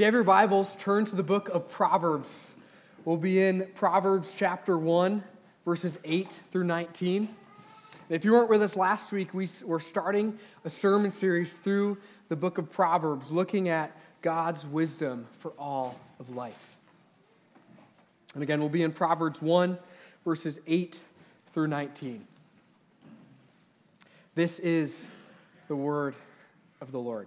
you have your Bibles, turn to the book of Proverbs. We'll be in Proverbs chapter 1, verses 8 through 19. If you weren't with us last week, we're starting a sermon series through the book of Proverbs, looking at God's wisdom for all of life. And again, we'll be in Proverbs 1, verses 8 through 19. This is the word of the Lord.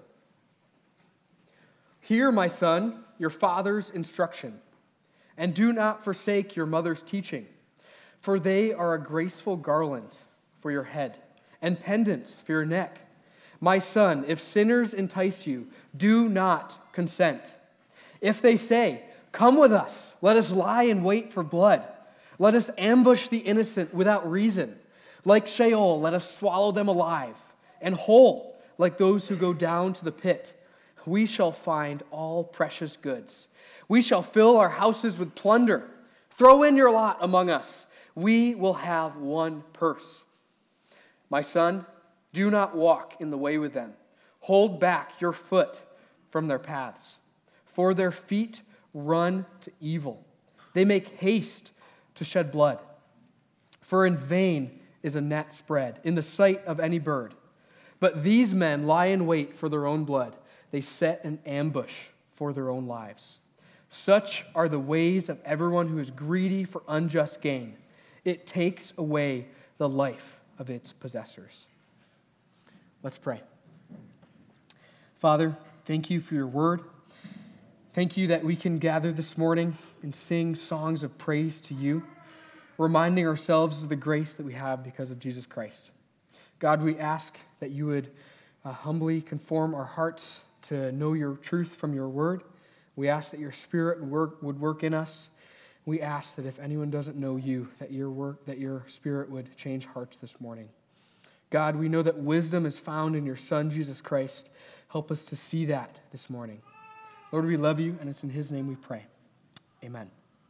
Hear, my son, your father's instruction, and do not forsake your mother's teaching, for they are a graceful garland for your head and pendants for your neck. My son, if sinners entice you, do not consent. If they say, come with us, let us lie in wait for blood. Let us ambush the innocent without reason. Like Sheol, let us swallow them alive, and whole, like those who go down to the pit. We shall find all precious goods. We shall fill our houses with plunder. Throw in your lot among us. We will have one purse. My son, do not walk in the way with them. Hold back your foot from their paths. For their feet run to evil. They make haste to shed blood. For in vain is a net spread in the sight of any bird. But these men lie in wait for their own blood. They set an ambush for their own lives. Such are the ways of everyone who is greedy for unjust gain. It takes away the life of its possessors. Let's pray. Father, thank you for your word. Thank you that we can gather this morning and sing songs of praise to you, reminding ourselves of the grace that we have because of Jesus Christ. God, we ask that you would humbly conform our hearts to know your truth from your word. We ask that your Spirit would work in us. We ask that if anyone doesn't know you, that your Spirit would change hearts this morning. God, we know that wisdom is found in your Son, Jesus Christ. Help us to see that this morning. Lord, we love you, and it's in his name we pray. Amen.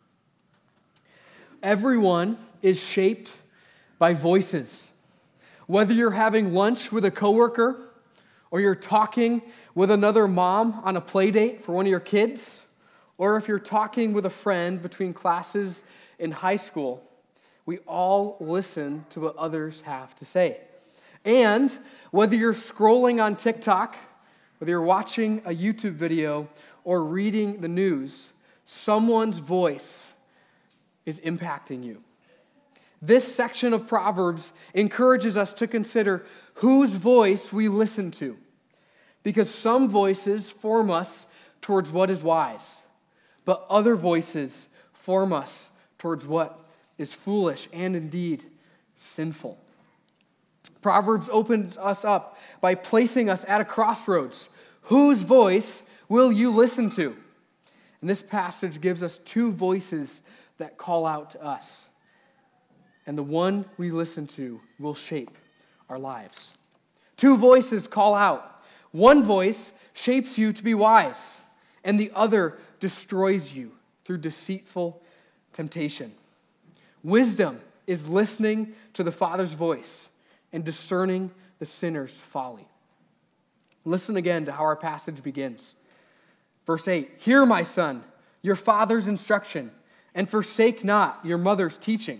Everyone is shaped by voices. Whether you're having lunch with a coworker, or you're talking with another mom on a play date for one of your kids, or if you're talking with a friend between classes in high school, we all listen to what others have to say. And whether you're scrolling on TikTok, whether you're watching a YouTube video, or reading the news, someone's voice is impacting you. This section of Proverbs encourages us to consider whose voice we listen to, because some voices form us towards what is wise, but other voices form us towards what is foolish and indeed sinful. Proverbs opens us up by placing us at a crossroads. Whose voice will you listen to? And this passage gives us two voices that call out to us. And the one we listen to will shape our lives. Two voices call out. One voice shapes you to be wise, and the other destroys you through deceitful temptation. Wisdom is listening to the Father's voice and discerning the sinner's folly. Listen again to how our passage begins. Verse 8, hear, my son, your father's instruction, and forsake not your mother's teaching.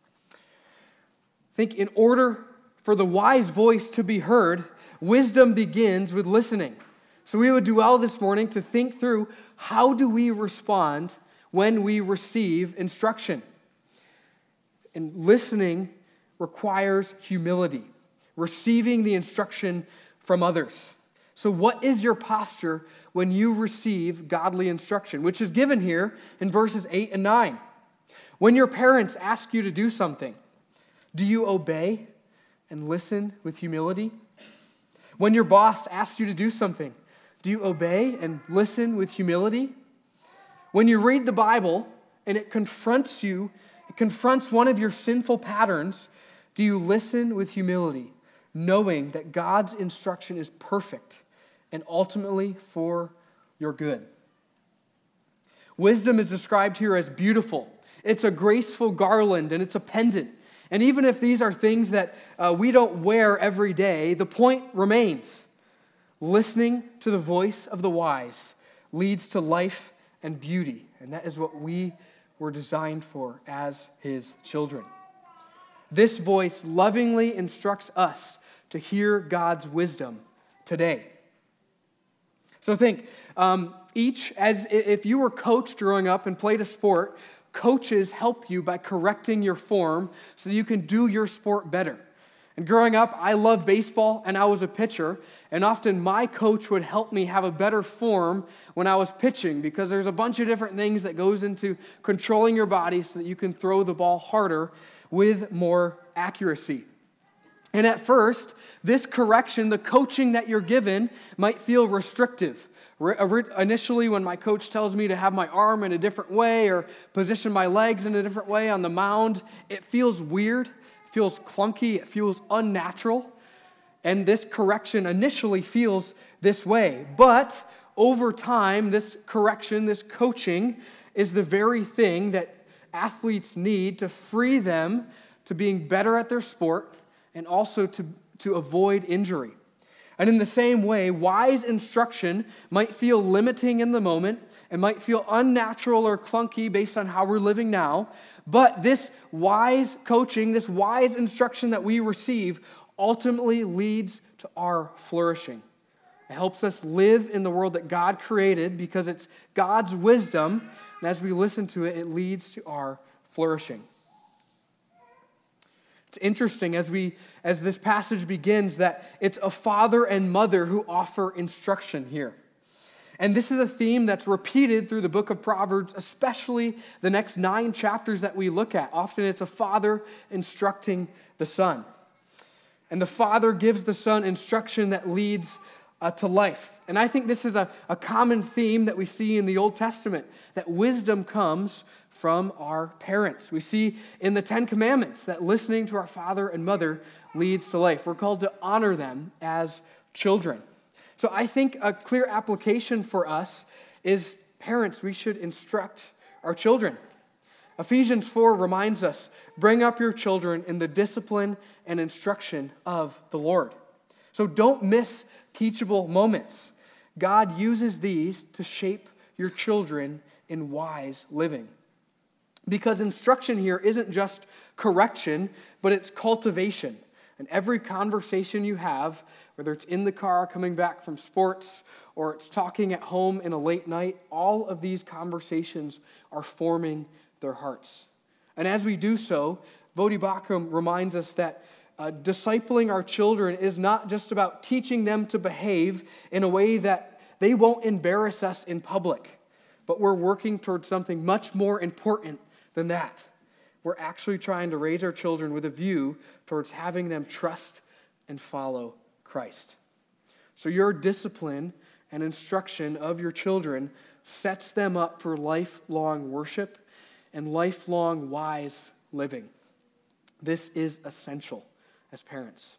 Think in order for the wise voice to be heard, wisdom begins with listening. So we would do well this morning to think through, how do we respond when we receive instruction? And listening requires humility, receiving the instruction from others. So what is your posture when you receive godly instruction, which is given here in verses 8 and 9? When your parents ask you to do something, do you obey and listen with humility? When your boss asks you to do something, do you obey and listen with humility? When you read the Bible and it confronts one of your sinful patterns, do you listen with humility, knowing that God's instruction is perfect and ultimately for your good? Wisdom is described here as beautiful. It's a graceful garland and it's a pendant. And even if these are things that we don't wear every day, the point remains. Listening to the voice of the wise leads to life and beauty. And that is what we were designed for as his children. This voice lovingly instructs us to hear God's wisdom today. So think, if you were coached growing up and played a sport, coaches help you by correcting your form so that you can do your sport better. And growing up, I loved baseball and I was a pitcher, and often my coach would help me have a better form when I was pitching because there's a bunch of different things that goes into controlling your body so that you can throw the ball harder with more accuracy. And at first, this correction, the coaching that you're given, might feel restrictive. Initially, when my coach tells me to have my arm in a different way or position my legs in a different way on the mound, it feels weird, it feels clunky, it feels unnatural. And this correction initially feels this way. But over time, this correction, this coaching, is the very thing that athletes need to free them to being better at their sport and also to avoid injury. And in the same way, wise instruction might feel limiting in the moment and might feel unnatural or clunky based on how we're living now, but this wise coaching, this wise instruction that we receive ultimately leads to our flourishing. It helps us live in the world that God created because it's God's wisdom, and as we listen to it, it leads to our flourishing. It's interesting as this passage begins that it's a father and mother who offer instruction here. And this is a theme that's repeated through the book of Proverbs, especially the next 9 chapters that we look at. Often it's a father instructing the son. And the father gives the son instruction that leads to life. And I think this is a common theme that we see in the Old Testament, that wisdom comes from our parents. We see in the 10 Commandments that listening to our father and mother leads to life. We're called to honor them as children. So I think a clear application for us is parents, we should instruct our children. Ephesians 4 reminds us, bring up your children in the discipline and instruction of the Lord. So don't miss teachable moments. God uses these to shape your children in wise living. Because instruction here isn't just correction, but it's cultivation. And every conversation you have, whether it's in the car coming back from sports or it's talking at home in a late night, all of these conversations are forming their hearts. And as we do so, Voddie Baucham reminds us that discipling our children is not just about teaching them to behave in a way that they won't embarrass us in public, but we're working towards something much more important than that. We're actually trying to raise our children with a view towards having them trust and follow Christ. So your discipline and instruction of your children sets them up for lifelong worship and lifelong wise living. This is essential as parents.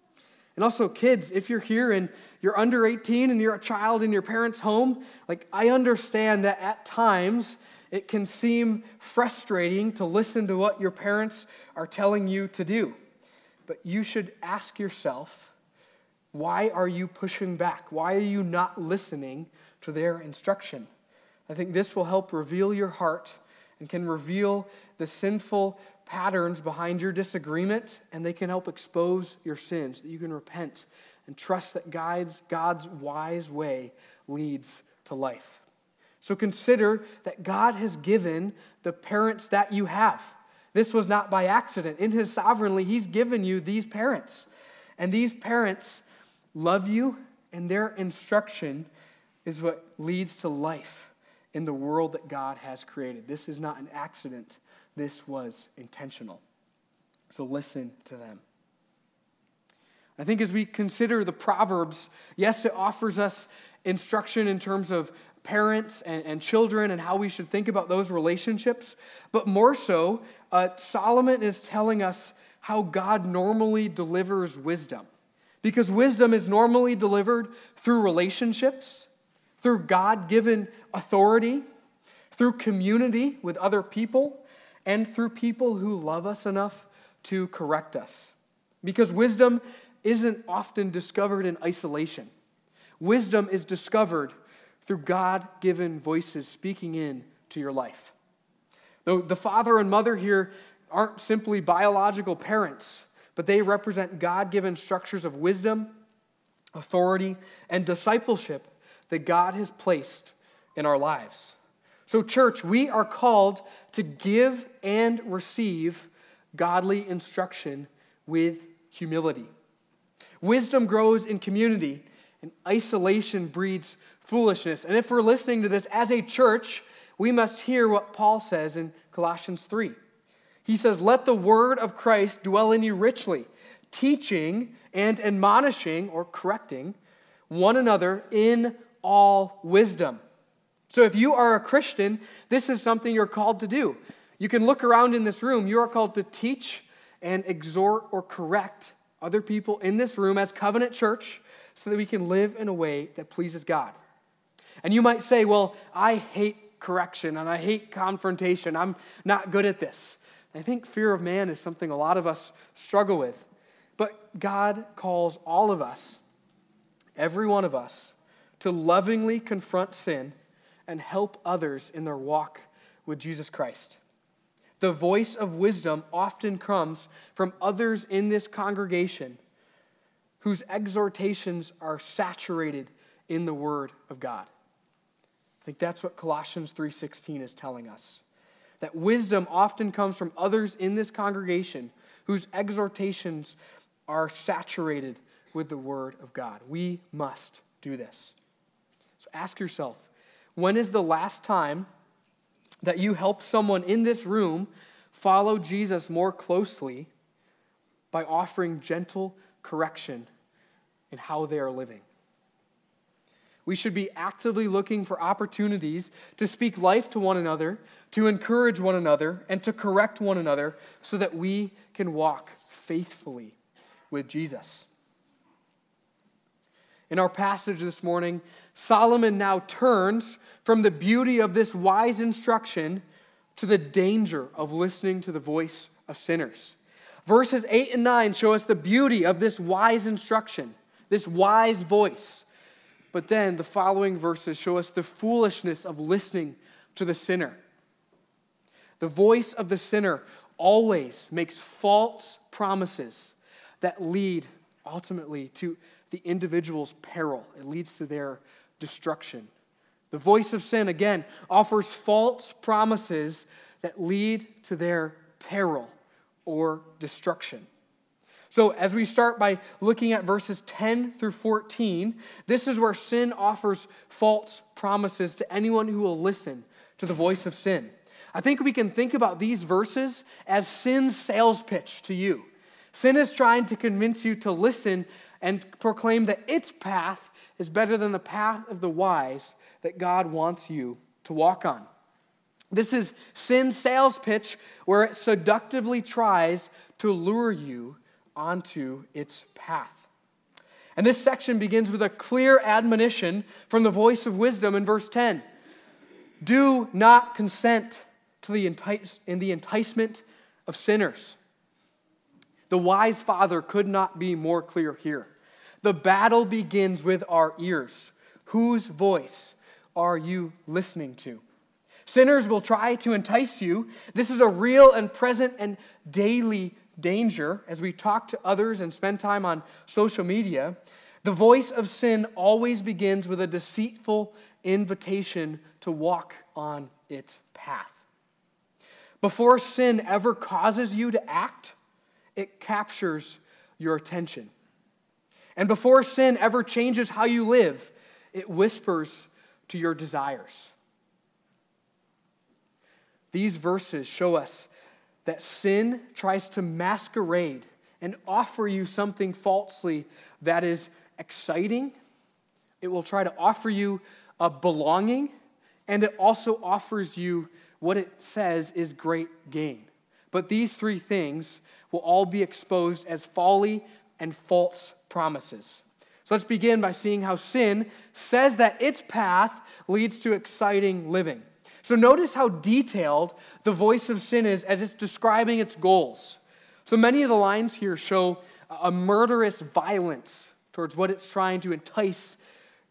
And also kids, if you're here and you're under 18 and you're a child in your parents' home, I understand that at times it can seem frustrating to listen to what your parents are telling you to do. But you should ask yourself, why are you pushing back? Why are you not listening to their instruction? I think this will help reveal your heart and can reveal the sinful patterns behind your disagreement, and they can help expose your sins, that you can repent and trust that God's wise way leads to life. So consider that God has given the parents that you have. This was not by accident. In His sovereignty, He's given you these parents. And these parents love you, and their instruction is what leads to life in the world that God has created. This is not an accident. This was intentional. So listen to them. I think as we consider the Proverbs, yes, it offers us instruction in terms of parents and children and how we should think about those relationships. But more so, Solomon is telling us how God normally delivers wisdom. Because wisdom is normally delivered through relationships, through God-given authority, through community with other people, and through people who love us enough to correct us. Because wisdom isn't often discovered in isolation. Wisdom is discovered through God-given voices speaking in to your life. The father and mother here aren't simply biological parents, but they represent God-given structures of wisdom, authority, and discipleship that God has placed in our lives. So, church, we are called to give and receive godly instruction with humility. Wisdom grows in community, and isolation breeds foolishness. And if we're listening to this as a church, we must hear what Paul says in Colossians 3. He says, "Let the word of Christ dwell in you richly, teaching and admonishing," or correcting, "one another in all wisdom." So if you are a Christian, this is something you're called to do. You can look around in this room. You are called to teach and exhort or correct other people in this room as Covenant Church so that we can live in a way that pleases God. And you might say, well, I hate correction and I hate confrontation. I'm not good at this. I think fear of man is something a lot of us struggle with. But God calls all of us, every one of us, to lovingly confront sin and help others in their walk with Jesus Christ. The voice of wisdom often comes from others in this congregation whose exhortations are saturated in the Word of God. I think that's what Colossians 3:16 is telling us. That wisdom often comes from others in this congregation whose exhortations are saturated with the Word of God. We must do this. So ask yourself, when is the last time that you helped someone in this room follow Jesus more closely by offering gentle correction in how they are living? We should be actively looking for opportunities to speak life to one another, to encourage one another, and to correct one another so that we can walk faithfully with Jesus. In our passage this morning, Solomon now turns from the beauty of this wise instruction to the danger of listening to the voice of sinners. Verses 8 and 9 show us the beauty of this wise instruction, this wise voice. But then the following verses show us the foolishness of listening to the sinner. The voice of the sinner always makes false promises that lead ultimately to the individual's peril. It leads to their destruction. The voice of sin, again, offers false promises that lead to their peril or destruction. So as we start by looking at verses 10 through 14, this is where sin offers false promises to anyone who will listen to the voice of sin. I think we can think about these verses as sin's sales pitch to you. Sin is trying to convince you to listen and proclaim that its path is better than the path of the wise that God wants you to walk on. This is sin's sales pitch where it seductively tries to lure you onto its path. And this section begins with a clear admonition from the voice of wisdom in verse 10. Do not consent to the enticement of sinners. The wise father could not be more clear here. The battle begins with our ears. Whose voice are you listening to? Sinners will try to entice you. This is a real and present and daily danger as we talk to others and spend time on social media. The voice of sin always begins with a deceitful invitation to walk on its path. Before sin ever causes you to act, it captures your attention. And before sin ever changes how you live, it whispers to your desires. These verses show us that sin tries to masquerade and offer you something falsely that is exciting. It will try to offer you a belonging, and it also offers you what it says is great gain. But these three things will all be exposed as folly and false promises. So let's begin by seeing how sin says that its path leads to exciting living. So notice how detailed the voice of sin is as it's describing its goals. So many of the lines here show a murderous violence towards what it's trying to entice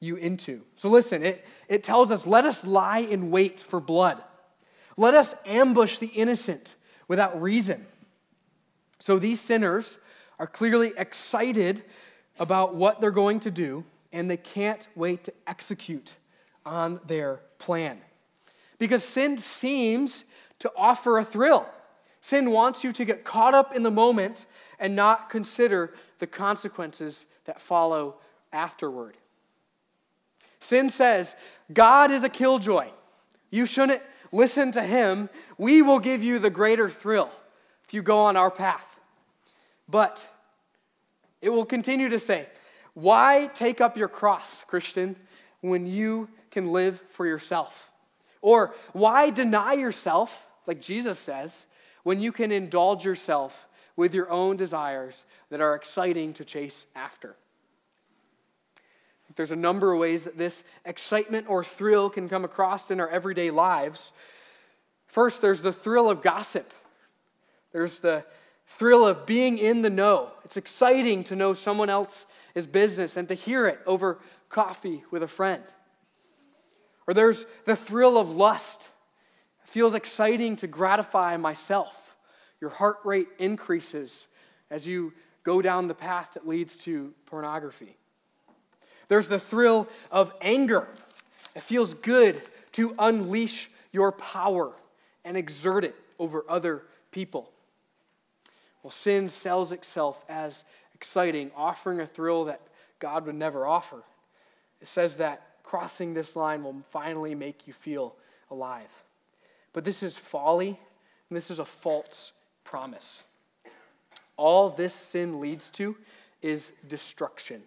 you into. So listen, it tells us, let us lie in wait for blood. Let us ambush the innocent without reason. So these sinners are clearly excited about what they're going to do, and they can't wait to execute on their plan. Because sin seems to offer a thrill. Sin wants you to get caught up in the moment and not consider the consequences that follow afterward. Sin says, God is a killjoy. You shouldn't listen to him. We will give you the greater thrill if you go on our path. But it will continue to say, why take up your cross, Christian, when you can live for yourself? Or why deny yourself, like Jesus says, when you can indulge yourself with your own desires that are exciting to chase after? There's a number of ways that this excitement or thrill can come across in our everyday lives. First, there's the thrill of gossip. There's the thrill of being in the know. It's exciting to know someone else's business and to hear it over coffee with a friend. Or there's the thrill of lust. It feels exciting to gratify myself. Your heart rate increases as you go down the path that leads to pornography. There's the thrill of anger. It feels good to unleash your power and exert it over other people. Well, sin sells itself as exciting, offering a thrill that God would never offer. It says that crossing this line will finally make you feel alive. But this is folly, and this is a false promise. All this sin leads to is destruction.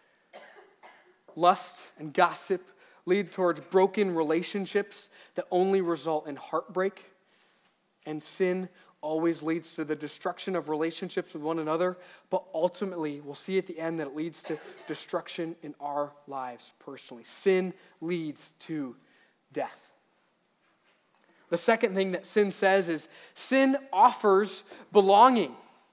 Lust and gossip lead towards broken relationships that only result in heartbreak, and sin always leads to the destruction of relationships with one another, but ultimately, we'll see at the end that it leads to destruction in our lives personally. Sin leads to death. The second thing that sin says is sin offers belonging.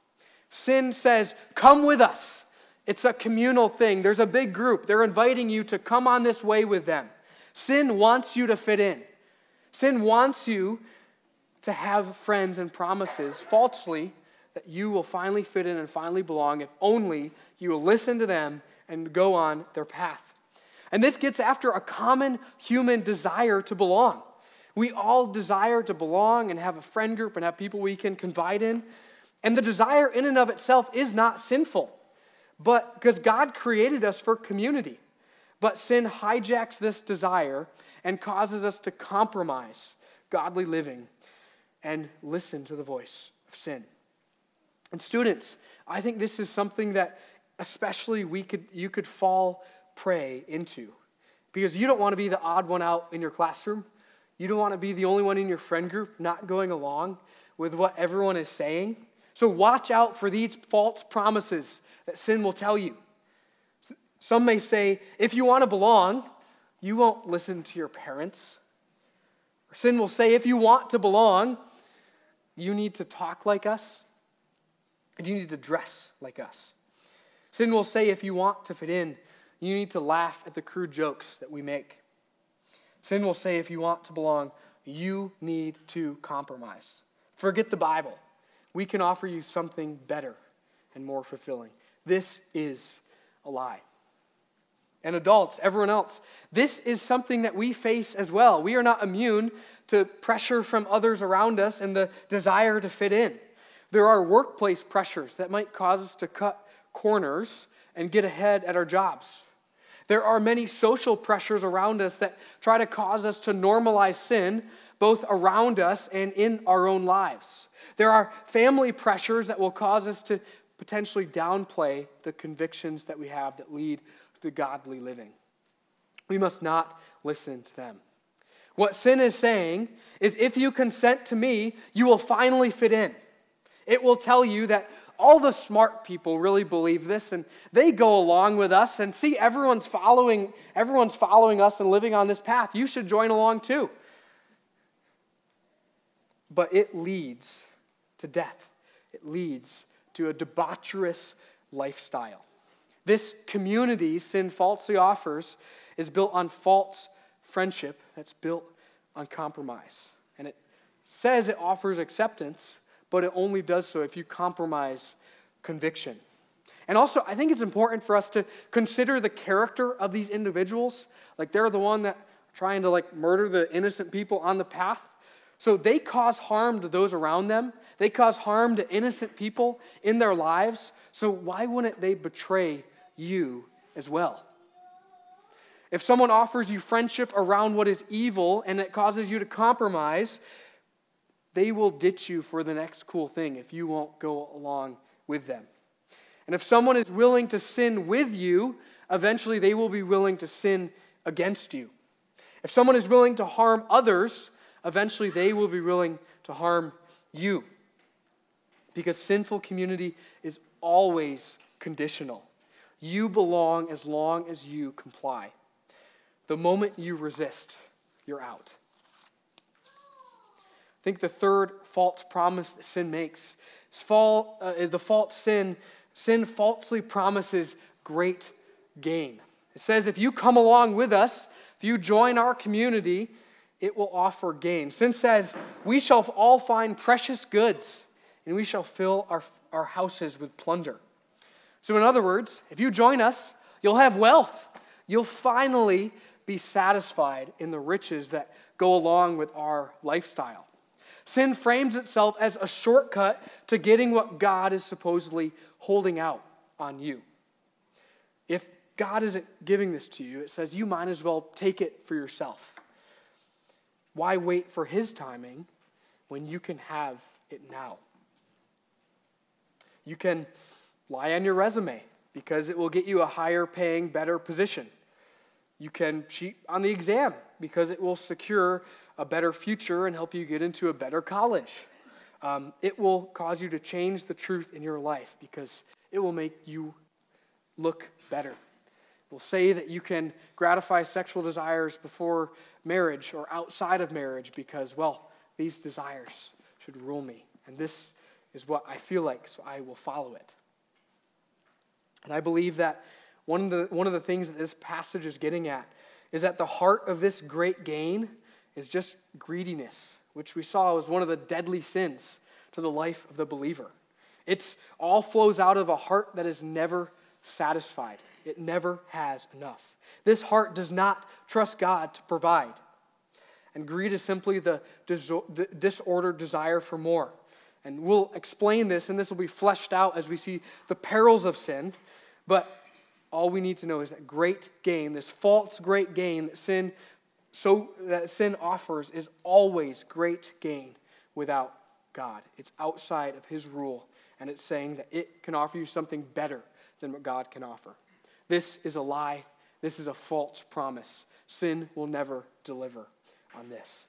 Sin says, come with us. It's a communal thing. There's a big group. They're inviting you to come on this way with them. Sin wants you to fit in. Sin wants you to have friends and promises falsely that you will finally fit in and finally belong if only you will listen to them and go on their path. And this gets after a common human desire to belong. We all desire to belong and have a friend group and have people we can confide in. And the desire in and of itself is not sinful, but because God created us for community. But sin hijacks this desire and causes us to compromise godly living and listen to the voice of sin. And students, I think this is something that especially you could fall prey into. Because you don't want to be the odd one out in your classroom. You don't want to be the only one in your friend group not going along with what everyone is saying. So watch out for these false promises that sin will tell you. Some may say, if you want to belong, you won't listen to your parents. Or sin will say, if you want to belong, you need to talk like us, and you need to dress like us. Sin will say, if you want to fit in, you need to laugh at the crude jokes that we make. Sin will say, if you want to belong, you need to compromise. Forget the Bible. We can offer you something better and more fulfilling. This is a lie. And adults, everyone else, this is something that we face as well. We are not immune to pressure from others around us and the desire to fit in. There are workplace pressures that might cause us to cut corners and get ahead at our jobs. There are many social pressures around us that try to cause us to normalize sin, both around us and in our own lives. There are family pressures that will cause us to potentially downplay the convictions that we have that lead to godly living. We must not listen to them. What sin is saying is, if you consent to me, you will finally fit in. It will tell you that all the smart people really believe this, and they go along with us, and see, everyone's following us and living on this path. You should join along too. But it leads to death. It leads to a debaucherous lifestyle. This community sin falsely offers is built on false friendship that's built on compromise. And it says it offers acceptance, but it only does so if you compromise conviction. And also, I think it's important for us to consider the character of these individuals. Like, they're the one that are trying to murder the innocent people on the path. So they cause harm to those around them. They cause harm to innocent people in their lives. So why wouldn't they betray you as well? If someone offers you friendship around what is evil and it causes you to compromise, they will ditch you for the next cool thing if you won't go along with them. And if someone is willing to sin with you, eventually they will be willing to sin against you. If someone is willing to harm others, eventually they will be willing to harm you. Because sinful community is always conditional. You belong as long as you comply. The moment you resist, you're out. I think the third false promise that sin makes is the false sin. Sin falsely promises great gain. It says if you come along with us, if you join our community, it will offer gain. Sin says we shall all find precious goods and we shall fill our houses with plunder. So in other words, if you join us, you'll have wealth. You'll finally be satisfied in the riches that go along with our lifestyle. Sin frames itself as a shortcut to getting what God is supposedly holding out on you. If God isn't giving this to you, it says you might as well take it for yourself. Why wait for his timing when you can have it now? You can lie on your resume because it will get you a higher paying, better position. You can cheat on the exam because it will secure a better future and help you get into a better college. It will cause you to change the truth in your life because it will make you look better. It will say that you can gratify sexual desires before marriage or outside of marriage because, well, these desires should rule me. And this is what I feel like, so I will follow it. And I believe that one of the things that this passage is getting at is that the heart of this great gain is just greediness, which we saw was one of the deadly sins to the life of the believer. It all flows out of a heart that is never satisfied. It never has enough. This heart does not trust God to provide. And greed is simply the disordered desire for more. And we'll explain this, and this will be fleshed out as we see the perils of sin. But all we need to know is that great gain, this false great gain that sin offers, is always great gain without God. It's outside of his rule, and it's saying that it can offer you something better than what God can offer. This is a lie. This is a false promise. Sin will never deliver on this.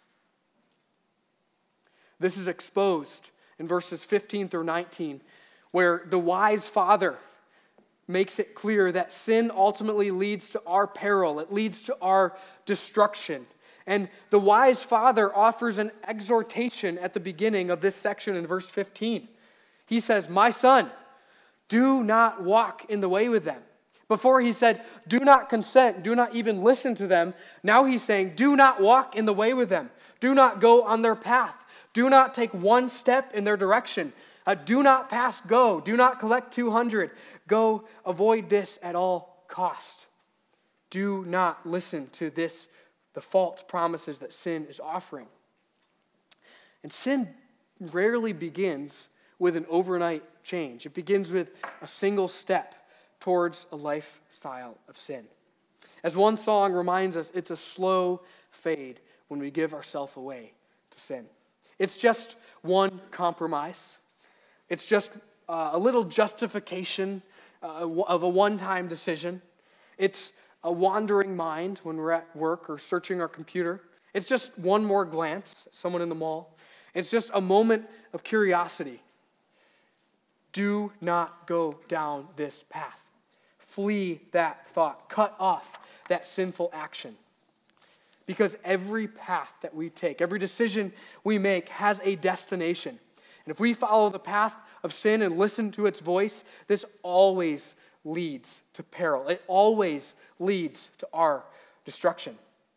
This is exposed in verses 15 through 19, where the wise father makes it clear that sin ultimately leads to our peril. It leads to our destruction. And the wise father offers an exhortation at the beginning of this section in verse 15. He says, "My son, do not walk in the way with them." Before he said, do not consent, do not even listen to them. Now he's saying, do not walk in the way with them. Do not go on their path. Do not take one step in their direction. Do not pass go. Do not collect 200. Go, avoid this at all cost. Do not listen to this, the false promises that sin is offering. And sin rarely begins with an overnight change. It begins with a single step towards a lifestyle of sin. As one song reminds us, it's a slow fade when we give ourselves away to sin. It's just one compromise. It's just a little justification of a one-time decision. It's a wandering mind when we're at work or searching our computer. It's just one more glance at someone in the mall. It's just a moment of curiosity. Do not go down this path. Flee that thought. Cut off that sinful action. Because every path that we take, every decision we make has a destination. And if we follow the path of sin and listen to its voice, this always leads to peril. It always leads to our destruction.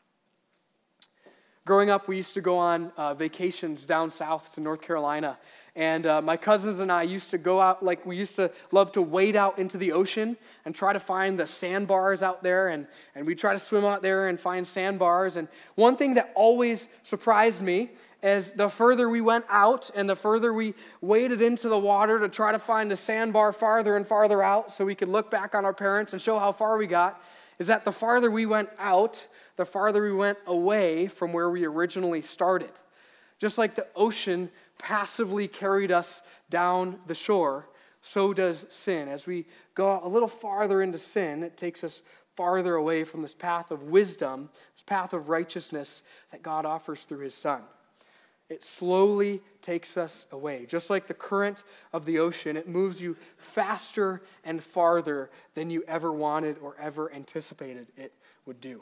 Growing up, we used to go on vacations down south to North Carolina, and my cousins and I used to go out, we used to love to wade out into the ocean and try to find the sandbars out there, and we try to swim out there and find sandbars. And one thing that always surprised me is the further we went out and the further we waded into the water to try to find the sandbar farther and farther out so we could look back on our parents and show how far we got, is that the farther we went out, the farther we went away from where we originally started. Just like the ocean passively carried us down the shore, so does sin. As we go a little farther into sin, it takes us farther away from this path of wisdom, this path of righteousness that God offers through his Son. It slowly takes us away. Just like the current of the ocean, it moves you faster and farther than you ever wanted or ever anticipated it would do.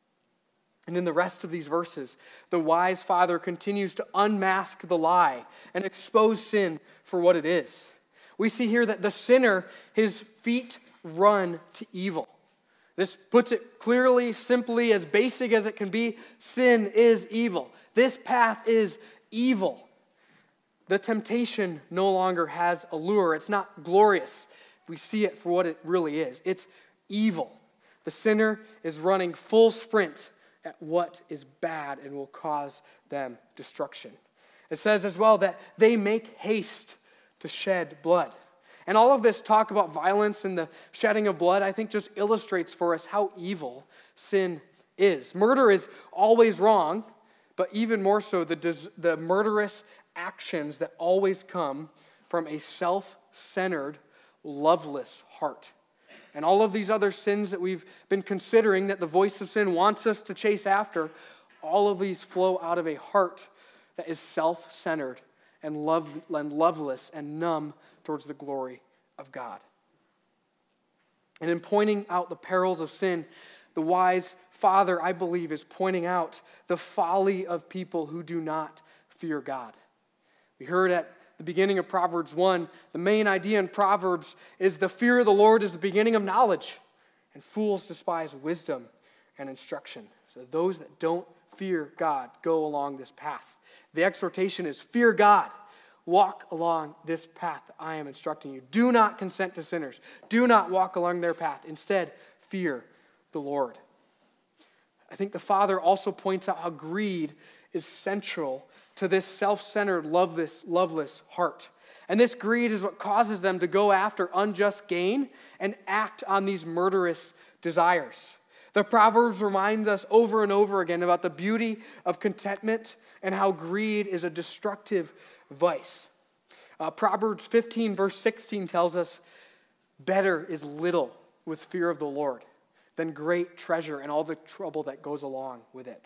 And in the rest of these verses, the wise father continues to unmask the lie and expose sin for what it is. We see here that the sinner, his feet run to evil. This puts it clearly, simply, as basic as it can be. Sin is evil. This path is evil. The temptation no longer has allure. It's not glorious. We see it for what it really is. It's evil. The sinner is running full sprint at what is bad and will cause them destruction. It says as well that they make haste to shed blood. And all of this talk about violence and the shedding of blood, I think, just illustrates for us how evil sin is. Murder is always wrong, but even more so the murderous actions that always come from a self-centered, loveless heart. And all of these other sins that we've been considering that the voice of sin wants us to chase after, all of these flow out of a heart that is self-centered and loveless and numb towards the glory of God. And in pointing out the perils of sin, the wise father, I believe, is pointing out the folly of people who do not fear God. We heard at the beginning of Proverbs 1, the main idea in Proverbs is the fear of the Lord is the beginning of knowledge, and fools despise wisdom and instruction. So those that don't fear God go along this path. The exhortation is fear God. Walk along this path that I am instructing you. Do not consent to sinners. Do not walk along their path. Instead, fear the Lord. I think the Father also points out how greed is central to this self-centered, loveless heart. And this greed is what causes them to go after unjust gain and act on these murderous desires. The Proverbs reminds us over and over again about the beauty of contentment and how greed is a destructive vice. Proverbs 15 verse 16 tells us, better is little with fear of the Lord than great treasure and all the trouble that goes along with it.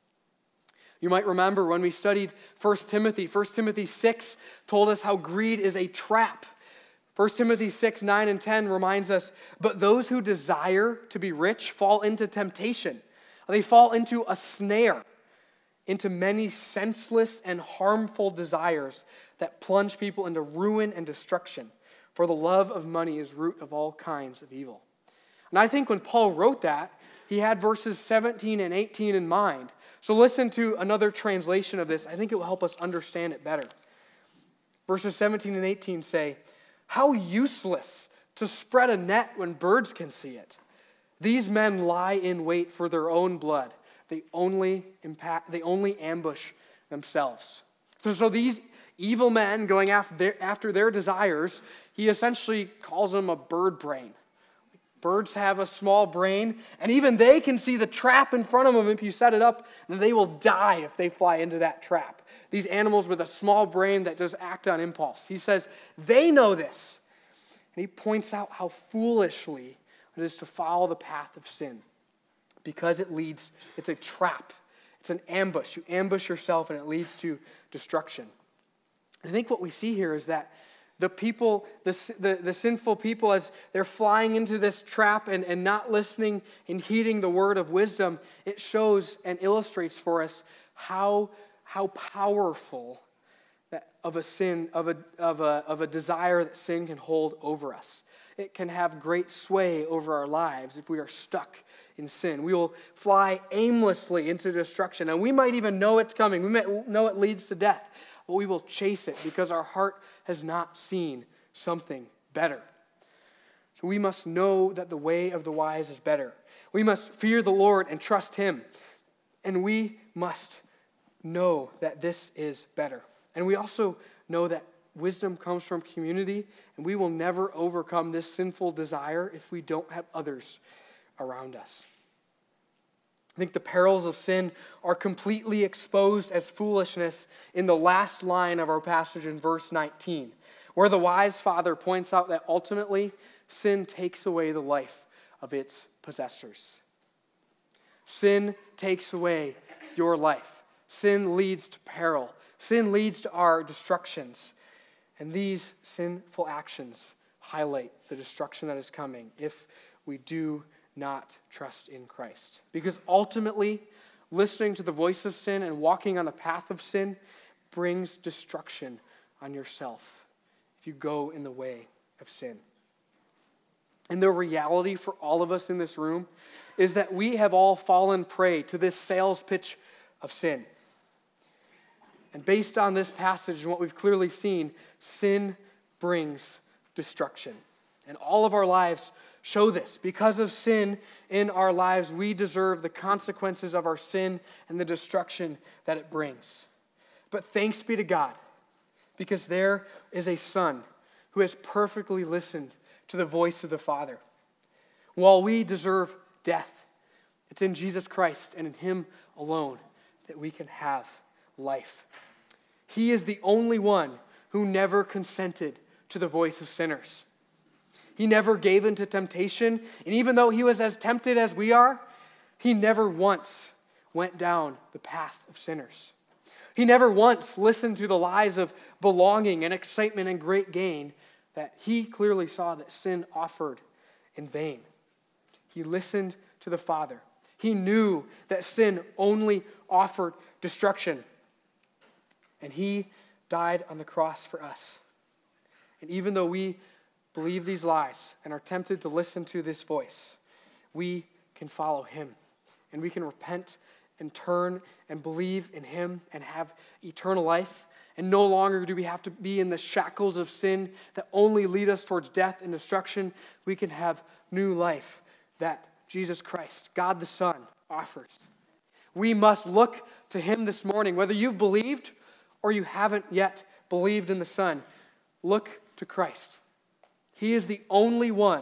You might remember when we studied 1 Timothy 6 told us how greed is a trap. 1 Timothy 6, 9, and 10 reminds us, but those who desire to be rich fall into temptation. They fall into a snare, into many senseless and harmful desires that plunge people into ruin and destruction. For the love of money is root of all kinds of evil. And I think when Paul wrote that, he had verses 17 and 18 in mind. So listen to another translation of this. I think it will help us understand it better. Verses 17 and 18 say, how useless to spread a net when birds can see it. These men lie in wait for their own blood. They only ambush themselves. So these evil men going after their desires, he essentially calls them a bird brain. Birds have a small brain, and even they can see the trap in front of them if you set it up, and they will die if they fly into that trap. These animals with a small brain that just act on impulse. He says, they know this. And he points out how foolishly it is to follow the path of sin. Because it's a trap. It's an ambush. You ambush yourself, and it leads to destruction. I think what we see here is that the people, the sinful people, as they're flying into this trap and not listening and heeding the word of wisdom, it shows and illustrates for us how powerful that of a desire that sin can hold over us. It can have great sway over our lives if we are stuck in sin. We will fly aimlessly into destruction. And we might even know it's coming. We might know it leads to death. But we will chase it because our heart has not seen something better. So we must know that the way of the wise is better. We must fear the Lord and trust Him. And we must know that this is better. And we also know that wisdom comes from community, and we will never overcome this sinful desire if we don't have others around us. I think the perils of sin are completely exposed as foolishness in the last line of our passage in verse 19, where the wise father points out that ultimately sin takes away the life of its possessors. Sin takes away your life. Sin leads to peril. Sin leads to our destructions. And these sinful actions highlight the destruction that is coming if we do not trust in Christ. Because ultimately, listening to the voice of sin and walking on the path of sin brings destruction on yourself if you go in the way of sin. And the reality for all of us in this room is that we have all fallen prey to this sales pitch of sin. And based on this passage and what we've clearly seen, sin brings destruction. And all of our lives show this. Because of sin in our lives, we deserve the consequences of our sin and the destruction that it brings. But thanks be to God, because there is a Son who has perfectly listened to the voice of the Father. While we deserve death, it's in Jesus Christ and in Him alone that we can have life. He is the only one who never consented to the voice of sinners. He never gave in to temptation, and even though He was as tempted as we are, He never once went down the path of sinners. He never once listened to the lies of belonging and excitement and great gain that He clearly saw that sin offered in vain. He listened to the Father. He knew that sin only offered destruction. And He died on the cross for us. And even though we believe these lies and are tempted to listen to this voice, we can follow Him. And we can repent and turn and believe in Him and have eternal life. And no longer do we have to be in the shackles of sin that only lead us towards death and destruction. We can have new life that Jesus Christ, God the Son, offers. We must look to Him this morning. Whether you've believed or you haven't yet believed in the Son, look to Christ. He is the only one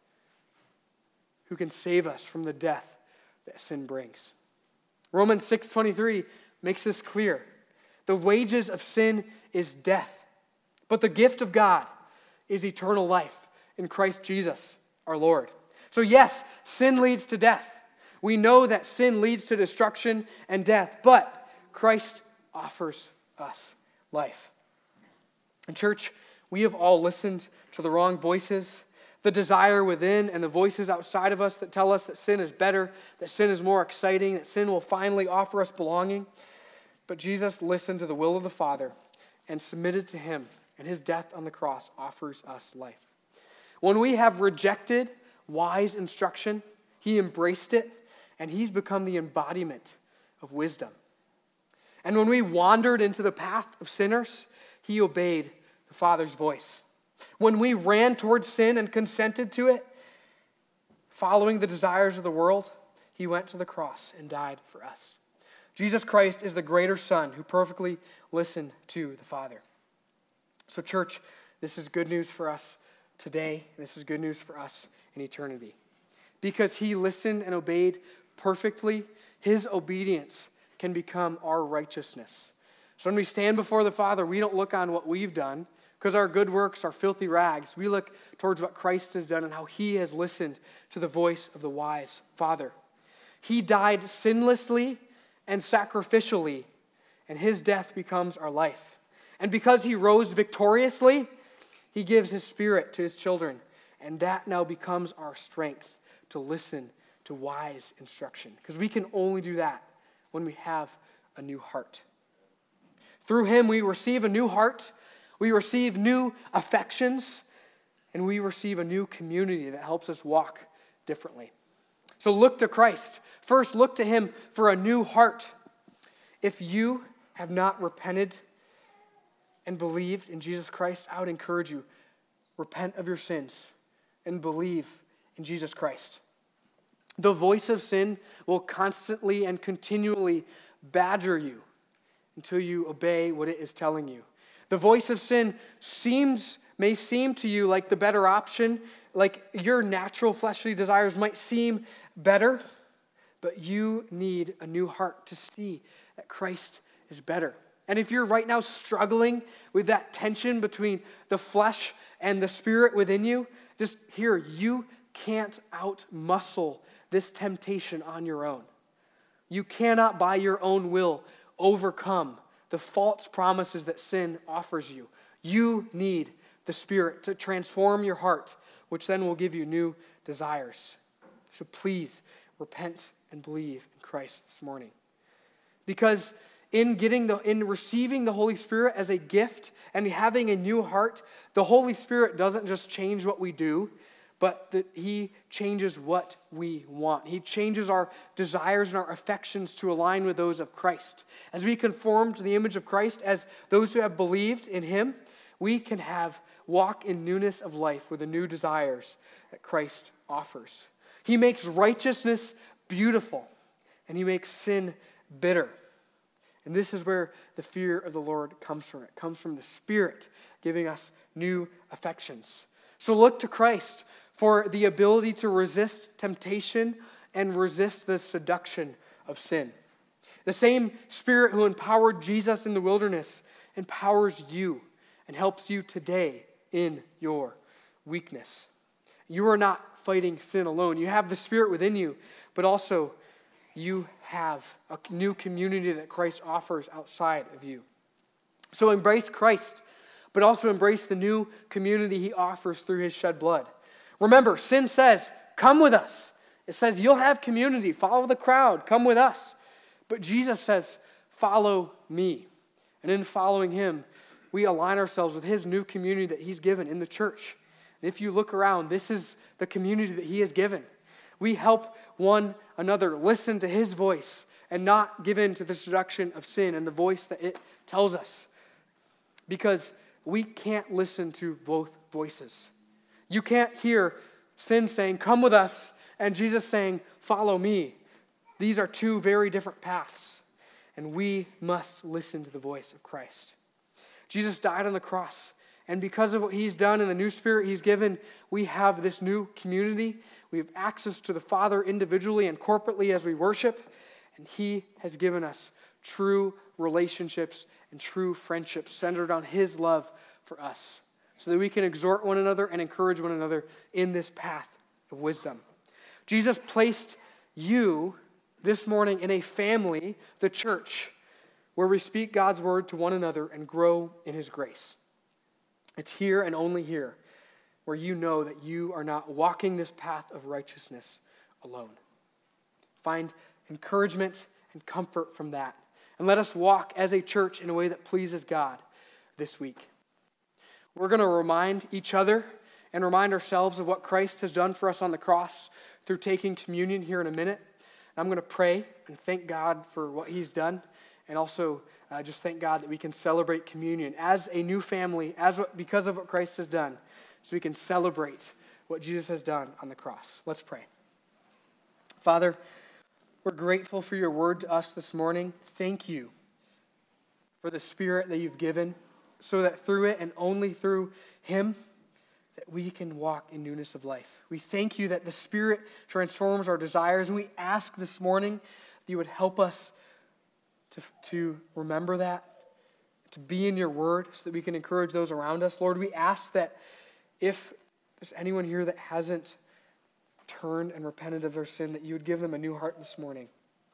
who can save us from the death that sin brings. Romans 6:23 makes this clear. The wages of sin is death, but the gift of God is eternal life in Christ Jesus, our Lord. So yes, sin leads to death. We know that sin leads to destruction and death, but Christ offers us life. And church, we have all listened to the wrong voices, the desire within and the voices outside of us that tell us that sin is better, that sin is more exciting, that sin will finally offer us belonging. But Jesus listened to the will of the Father and submitted to Him, and His death on the cross offers us life. When we have rejected wise instruction, He embraced it, and He's become the embodiment of wisdom. And when we wandered into the path of sinners, He obeyed the Father's voice. When we ran towards sin and consented to it, following the desires of the world, He went to the cross and died for us. Jesus Christ is the greater Son who perfectly listened to the Father. So church, this is good news for us today. This is good news for us in eternity. Because He listened and obeyed perfectly, His obedience can become our righteousness. So when we stand before the Father, we don't look on what we've done, because our good works are filthy rags. We look towards what Christ has done and how He has listened to the voice of the wise Father. He died sinlessly and sacrificially, and His death becomes our life. And because He rose victoriously, He gives His Spirit to His children, and that now becomes our strength to listen to wise instruction, because we can only do that when we have a new heart. Through Him, we receive a new heart, we receive new affections, and we receive a new community that helps us walk differently. So look to Christ. First, look to him for a new heart. If you have not repented and believed in Jesus Christ, I would encourage you, repent of your sins and believe in Jesus Christ. The voice of sin will constantly and continually badger you until you obey what it is telling you. The voice of sin may seem to you like the better option, like your natural fleshly desires might seem better, but you need a new heart to see that Christ is better. And if you're right now struggling with that tension between the flesh and the spirit within you, just hear, you can't out-muscle this temptation on your own. You cannot, by your own will, overcome the false promises that sin offers you. You need the Spirit to transform your heart, which then will give you new desires. So please repent and believe in Christ this morning. Because in receiving the Holy Spirit as a gift and having a new heart, the Holy Spirit doesn't just change what we do, but that he changes what we want. He changes our desires and our affections to align with those of Christ. As we conform to the image of Christ, as those who have believed in him, we can walk in newness of life with the new desires that Christ offers. He makes righteousness beautiful, and he makes sin bitter. And this is where the fear of the Lord comes from. It comes from the Spirit giving us new affections. So look to Christ for the ability to resist temptation and resist the seduction of sin. The same Spirit who empowered Jesus in the wilderness empowers you and helps you today in your weakness. You are not fighting sin alone. You have the Spirit within you, but also you have a new community that Christ offers outside of you. So embrace Christ, but also embrace the new community he offers through his shed blood. Remember, sin says, come with us. It says, you'll have community. Follow the crowd. Come with us. But Jesus says, follow me. And in following him, we align ourselves with his new community that he's given in the church. And if you look around, this is the community that he has given. We help one another listen to his voice and not give in to the seduction of sin and the voice that it tells us. Because we can't listen to both voices. You can't hear sin saying, come with us, and Jesus saying, follow me. These are two very different paths, and we must listen to the voice of Christ. Jesus died on the cross, and because of what he's done and the new Spirit he's given, we have this new community. We have access to the Father individually and corporately as we worship, and he has given us true relationships and true friendships centered on his love for us, so that we can exhort one another and encourage one another in this path of wisdom. Jesus placed you this morning in a family, the church, where we speak God's word to one another and grow in his grace. It's here and only here where you know that you are not walking this path of righteousness alone. Find encouragement and comfort from that. And let us walk as a church in a way that pleases God this week. We're going to remind each other and remind ourselves of what Christ has done for us on the cross through taking communion here in a minute. I'm going to pray and thank God for what he's done, and also just thank God that we can celebrate communion as a new family because of what Christ has done, so we can celebrate what Jesus has done on the cross. Let's pray. Father, we're grateful for your word to us this morning. Thank you for the Spirit that you've given, so that through it and only through him, that we can walk in newness of life. We thank you that the Spirit transforms our desires, and we ask this morning that you would help us to remember that, to be in your word, so that we can encourage those around us. Lord, we ask that if there's anyone here that hasn't turned and repented of their sin, that you would give them a new heart this morning.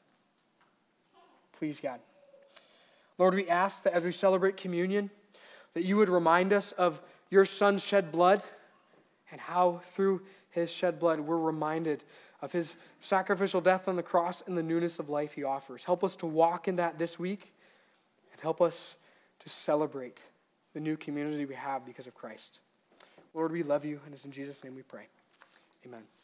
Please, God. Lord, we ask that as we celebrate communion, that you would remind us of your Son's shed blood and how through his shed blood we're reminded of his sacrificial death on the cross and the newness of life he offers. Help us to walk in that this week, and help us to celebrate the new community we have because of Christ. Lord, we love you, and it's in Jesus' name we pray. Amen.